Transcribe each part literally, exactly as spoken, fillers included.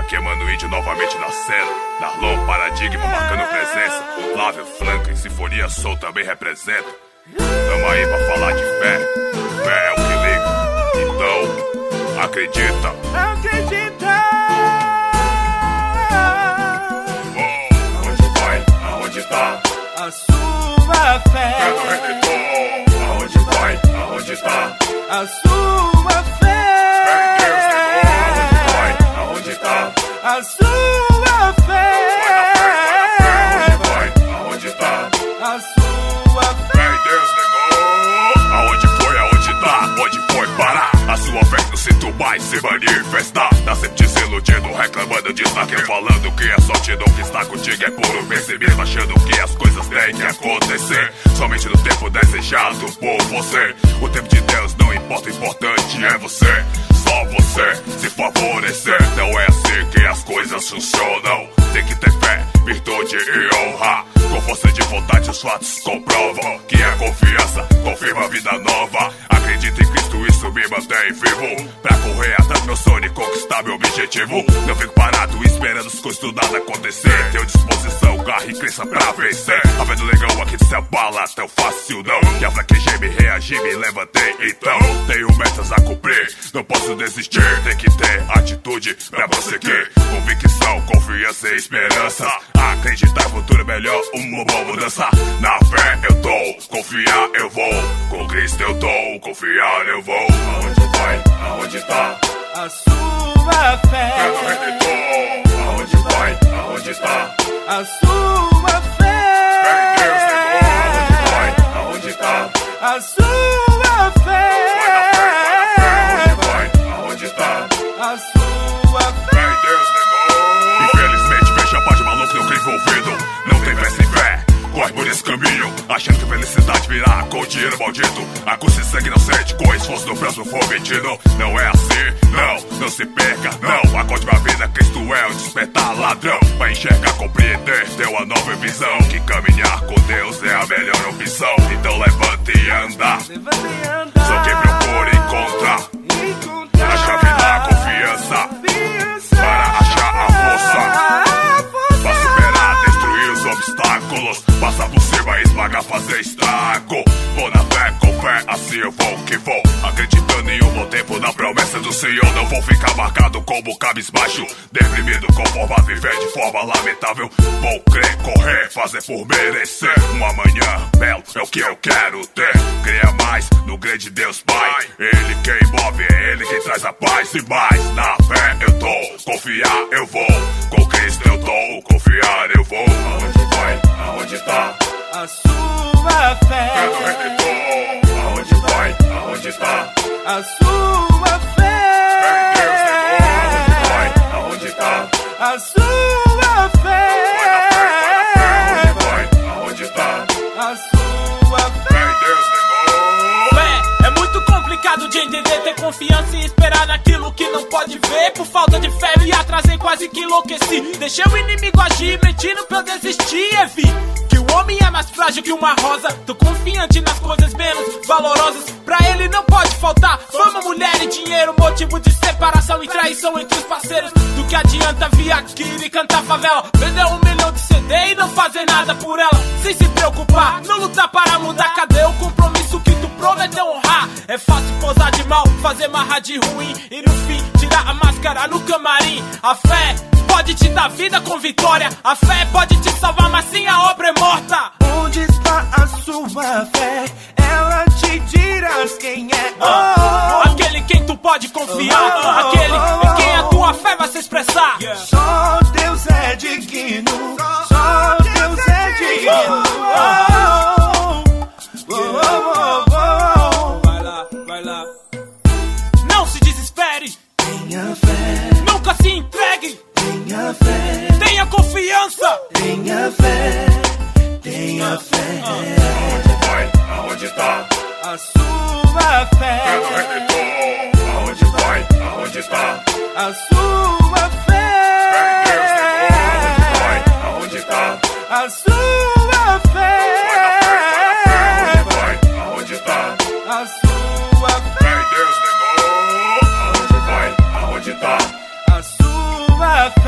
Aqui é Manuídio novamente na cena. Darlon, paradigma marcando presença. Flávio Franklin, sinfonia soul também representa. Tamo aí pra falar de fé. Fé é o que liga. Então, acredita. Acredita. Oh, aonde vai? Aonde tá? A sua fé. Fé do Redentor. Aonde vai? Aonde tá? A sua fé. Fé em Deus, Senhor. Aonde vai? Aonde tá? A sua fé. Vai na fé, vai na fé. Aonde vai? Aonde tá? A sua fé. Fé em Deus, negou. Aonde foi? Aonde tá? Onde foi parar? A sua fé não sinto mais se manifestar. Tá sempre desiludido, reclamando de estar falando que é sorte, não que está contigo é puro pessimismo, achando que as coisas têm que acontecer somente no tempo desejado por você. O tempo de Deus não importa, o importante é você. Só você se favorecer. Não é assim que as coisas funcionam. Tem que ter fé, virtude e honra. Com força de vontade os fatos comprovam que a confiança confirma a vida nova. Acredito em Cristo, isso me mantém vivo pra correr atrás do meu sonho e conquistar meu objetivo. Não fico parado esperando as coisas do nada acontecer. Tenho disposição, garra e crença pra vencer. A fé do legal aqui de se abala tão fácil não. Já fraquejei, me reagi, me levantei então. Tenho metas a cumprir, não posso desistir. Tem que ter atitude pra prosseguir. Convicção, confiança e esperança. Acreditar no futuro melhor, uma boa mudança. Na fé eu tô, confiar eu vou. Com Cristo eu tô, confiar eu vou. Aonde vai? Aonde tá? A sua fé. Fé do Redentor. Aonde vai? Aonde tá? A sua fé. Fé em Deus, Senhor. Aonde vai? Aonde tá? A sua fé. Vai na fé, vai na fé. Aonde vai? Aonde tá? A sua fé. Fé em Deus, negou. Infelizmente vejo a parte maluca no crime envolvido. Não tem fé sem fé, corre por esse caminho, achando que a felicidade virá com dinheiro maldito. A custa de sangue não sente, com esforço do próximo for mentido. Não é assim, não, não se perca, não. Acorde pra vida, Cristo é o despertar ladrão. Pra enxergar, compreender, ter uma nova visão. Que caminhar com Deus é a melhor opção. Então levante e anda. Só quem procura encontra. A chave da confiança para achar a força. Pra superar, destruir os obstáculos. Passar por cima, esmagar, fazer estrago. Vou na fé, com fé, assim eu vou que vou. Acreditando em um bom tempo na promessa do Senhor. Não vou ficar marcado como cabisbaixo, deprimido, conformado, viver de forma lamentável. Vou crer, correr, fazer por merecer. Um amanhã belo é o que eu quero ter. Cria mais no grande Deus Pai. Ele quem move, é Ele quem traz a paz. E mais, na fé eu tô, confiar eu vou. Com Cristo eu tô, confiar eu vou. Aonde vai? Aonde tá? A sua fé. Fé do Redentor. Aonde vai? Aonde tá? A sua fé. Fé em Deus, Senhor. Aonde vai? Aonde tá? A sua fé. Vai na fé, vai na fé. Aonde vai? Aonde tá? A sua fé. Fé em Deus, negou. Fé é muito complicado de entender, ter confiança e esperar naquilo que não pode ver. Por falta de fé me atrasei, quase que enlouqueci. Deixei o inimigo agir, mentindo pra eu desistir. E vi que o homem é mais frágil que uma rosa. Tô confiante nas coisas menos valorosas. Pra ele não pode faltar fama, mulher e dinheiro. Motivo de separação e traição entre os parceiros. Do que adianta vir aqui e cantar favela, vender um milhão de C D e não fazer nada por ela. Sem se preocupar, não lutar para mudar. Cadê o compromisso que tu prometeu honrar? É fácil posar de mal, fazer marra de ruim e no fim tirar a máscara no camarim. A fé pode te dar vida com vitória. A fé pode te salvar, mas sim a obra é morta. Onde está a sua fé? Ela te dirá quem é. Oh, Aquele quem tu pode confiar. Oh, Aquele oh, em quem a tua fé vai se expressar. só Deus é digno. Só Deus é digno. Oh, oh, oh, oh. Vai lá, vai lá. Não se desespere, Tenha fé, nunca se entregue. tenha fé, Tenha confiança. tenha fé, tenha fé. Aonde vai? Aonde tá? A sua Fé do fé, Redentor. Aonde vai? Aonde tá? a sua Fé em Deus, Senhor. Aonde vai? fé, Aonde tá? a sua fé, Vai na fé, vai na fé. Aonde vai? Aonde tá? a sua fé, Fé em Deus, negou. Aonde vai? Aonde tá? a sua fé.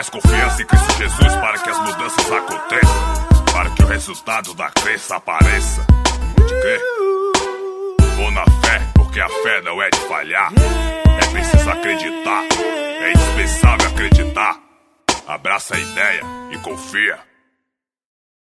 confiança em Cristo Jesus para que as mudanças aconteçam, para que o resultado da crença apareça. Pode crer? Vou na fé, porque a fé não é de falhar. É preciso acreditar, é indispensável acreditar. Abraça a ideia e confia.